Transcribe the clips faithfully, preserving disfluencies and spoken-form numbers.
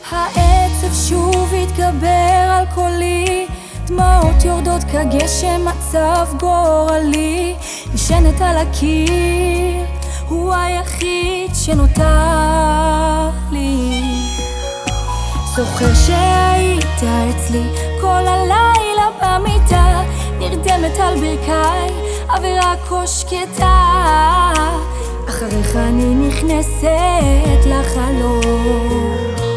העצב שוב התגבר על קולי, דמעות יורדות כגשם, מצב גורלי, נשענת על הקיר, הוא היחיד שנותר לי. זוכר שהיית אצלי כל הלילה במיטה, נרדמת על ברכיי, אווירה כה שקטה, אחריך אני נכנסת לחלום.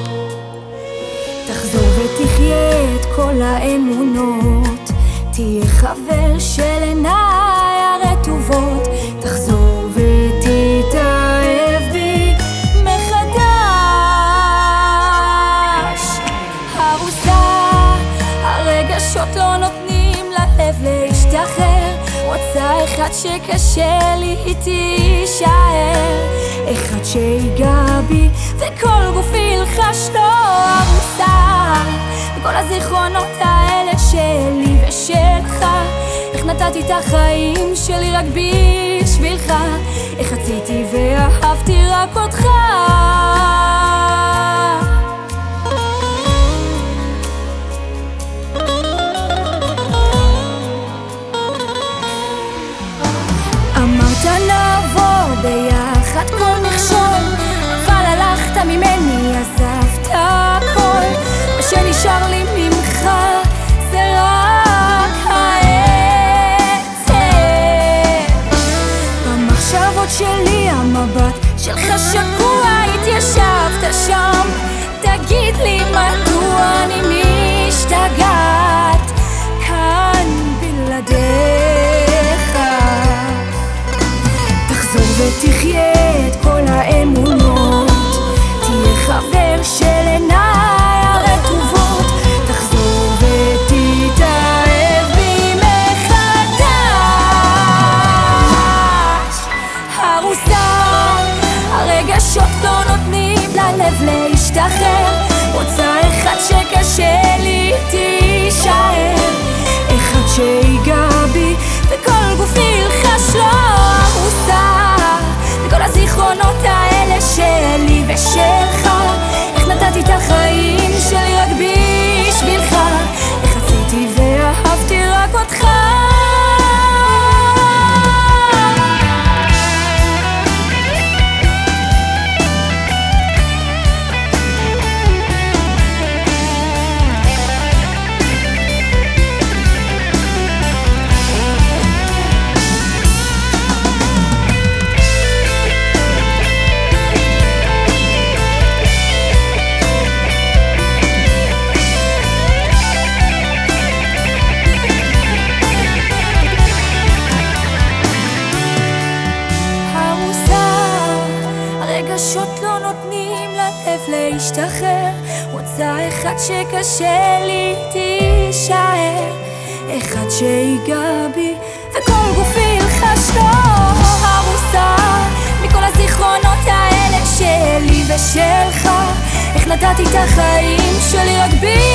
תחזור ותחיה את כל האמונות, תהיה חבר של עיניי הרטובות, תחזור ותתאהב בי מחדש. הרוסה, הרגשות לא נותנים ללב להשתחרר, רוצה אחד שקשה לי תישאר, אחד שיגע בי וכל גופי ילחש לו. הרוסה, וכל הזיכרונות האלה שלי ושלך, איך נתתי את החיים שלי רק בשבילך, איך רציתי ואהבתי רק אותך. אמרת נעבור ביחד כל מכשול, אבל הלכת ממני, עזבת הכל, מה שנשאר לי ממך זה רק העצב. במחשבות שלי המבט שלך שקוע, התיישבת שם, תגיד לי מדוע אני משתגעת כאן בלעדיך. תחזור ותחיה את כל האמונות, תהיה חבר של עיניי הרטובות, תחזור ותתאהב בי מחדש. הרוסה, הרגשות לא נותנים ללב להשתחרר, רוצה אחד שקשה לי תישאר, אחד שיגע בי וכל גופי ילחש לו. הרוסה, וכל הזיכרונות האלה שלי ושלך, איך נתתי את החיים שלי רק בשבילך, איך רציתי ואהבתי רק אותך. הרגשות לא נותנים ללב להשתחרר, רוצה אחד שקשה לי תישאר, אחד שיגע בי וכל גופי ילחש לו. הרוסה, מכל הזיכרונות האלה שלי ושלך, איך נתתי את החיים שלי רק בי